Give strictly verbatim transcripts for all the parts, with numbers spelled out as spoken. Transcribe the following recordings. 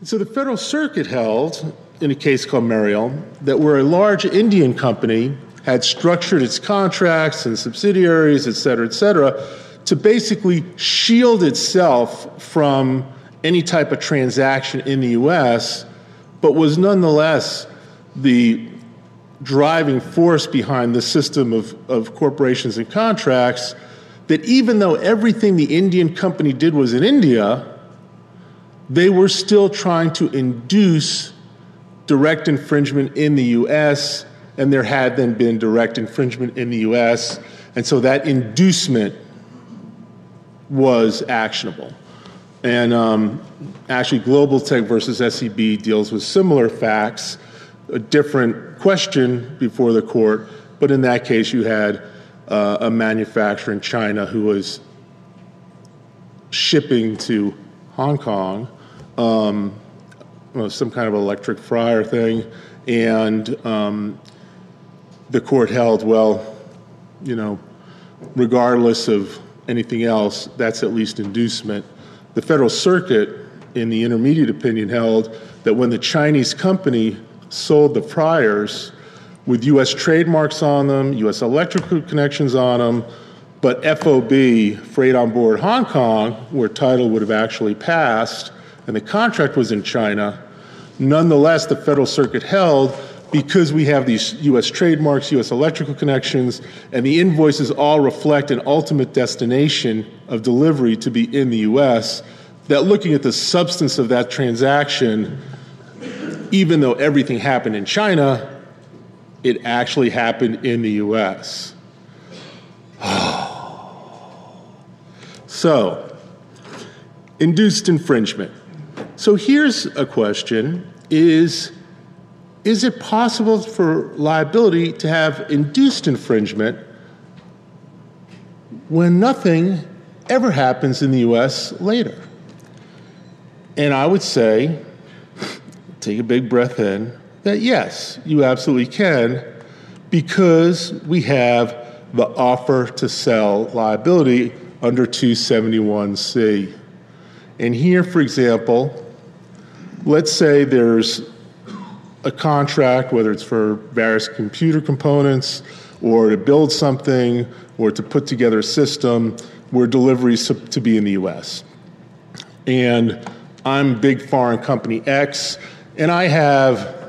So the Federal Circuit held, in a case called Mariel, that where a large Indian company had structured its contracts and subsidiaries, et cetera, et cetera, to basically shield itself from any type of transaction in the U S, but was nonetheless the driving force behind the system of, of corporations and contracts, that even though everything the Indian company did was in India, they were still trying to induce direct infringement in the U S, and there had then been direct infringement in the U S, and so that inducement was actionable. And um, actually, Global Tech versus S E B deals with similar facts, a different question before the court, but in that case, you had uh, a manufacturer in China who was shipping to Hong Kong um, well, some kind of electric fryer thing, and um, the court held, well, you know, regardless of anything else, that's at least inducement. The Federal Circuit, in the intermediate opinion, held that when the Chinese company sold the fryers with U S trademarks on them, U S electrical connections on them, but F O B, Freight on Board Hong Kong, where title would have actually passed, and the contract was in China, nonetheless, the Federal Circuit held, because we have these U S trademarks, U S electrical connections, and the invoices all reflect an ultimate destination of delivery to be in the U S, that looking at the substance of that transaction, even though everything happened in China, it actually happened in the U S. So, induced infringement. So here's a question, is, is it possible for liability to have induced infringement when nothing ever happens in the U S later? And I would say, take a big breath in, that yes, you absolutely can, because we have the offer to sell liability under two seventy-one C. And here, for example, let's say there's a contract, whether it's for various computer components or to build something or to put together a system where delivery is to be in the U S. And I'm big foreign company X, and I have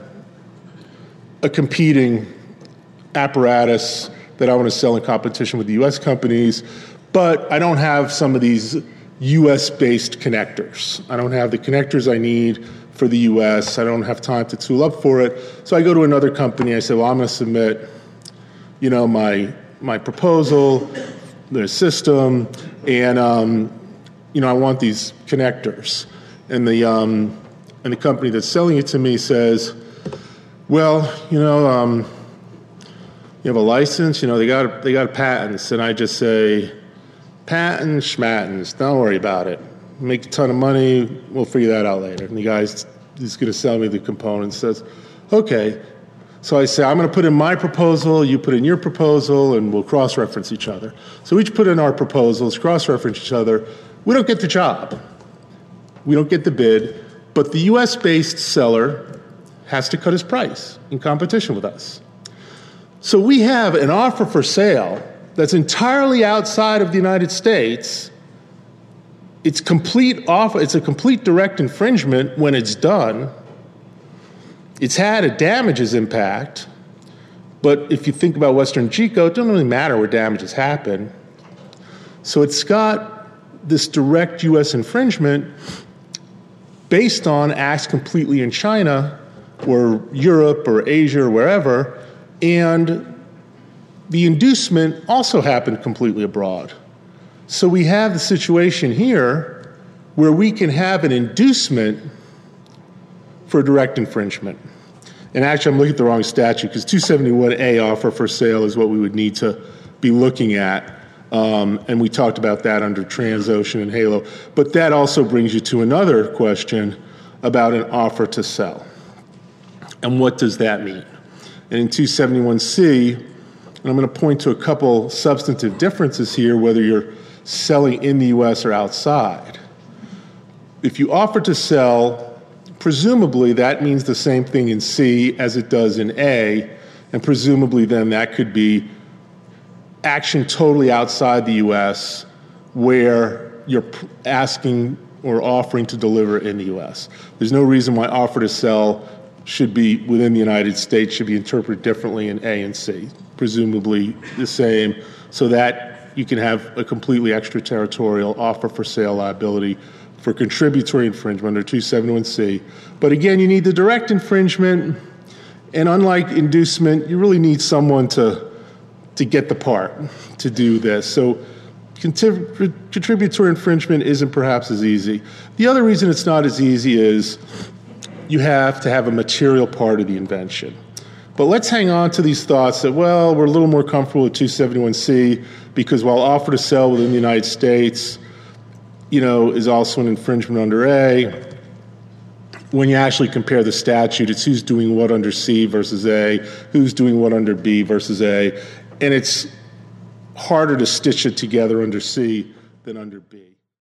a competing apparatus that I want to sell in competition with the U S companies, but I don't have some of these U S-based connectors. I don't have the connectors I need for the U S. I don't have time to tool up for it. So I go to another company. I say, well, I'm going to submit, you know, my my proposal, the system, and um, you know, I want these connectors. And the um, and the company that's selling it to me says, well, you know, um, you have a license. You know, they got they got patents, and I just say, patents, schmatens, don't worry about it. Make a ton of money, we'll figure that out later. And the guy's he's going to sell me the components, says, okay. So I say, I'm going to put in my proposal, you put in your proposal, and we'll cross-reference each other. So we each put in our proposals, cross-reference each other. We don't get the job. We don't get the bid, but the U S-based seller has to cut his price in competition with us. So we have an offer for sale that's entirely outside of the United States. It's complete off, it's a complete direct infringement when it's done. It's had a damages impact, but if you think about Western GECO, it doesn't really matter where damages happen. So it's got this direct U S infringement based on acts completely in China or Europe or Asia or wherever, and the inducement also happened completely abroad. So we have the situation here where we can have an inducement for direct infringement. And actually, I'm looking at the wrong statute, because two seventy-one A, offer for sale, is what we would need to be looking at. Um, and we talked about that under Transocean and Halo. But that also brings you to another question about an offer to sell. And what does that mean? And in two seventy-one C, and I'm going to point to a couple substantive differences here, whether you're selling in the U S or outside. If you offer to sell presumably that means the same thing in C as it does in A, and presumably then that could be action totally outside the U S where you're asking or offering to deliver in the U S. There's no reason why offer to sell should be within the United States should be interpreted differently in A and C, presumably the same, so that you can have a completely extraterritorial offer for sale liability for contributory infringement under two seventy-one C. But again, you need the direct infringement, and unlike inducement, you really need someone to, to get the part to do this. So contrib- contributory infringement isn't perhaps as easy. The other reason it's not as easy is you have to have a material part of the invention. But let's hang on to these thoughts that, well, we're a little more comfortable with two seventy-one C because while offer to sell within the United States, you know, is also an infringement under A, when you actually compare the statute, it's who's doing what under C versus A, who's doing what under B versus A, and it's harder to stitch it together under C than under B.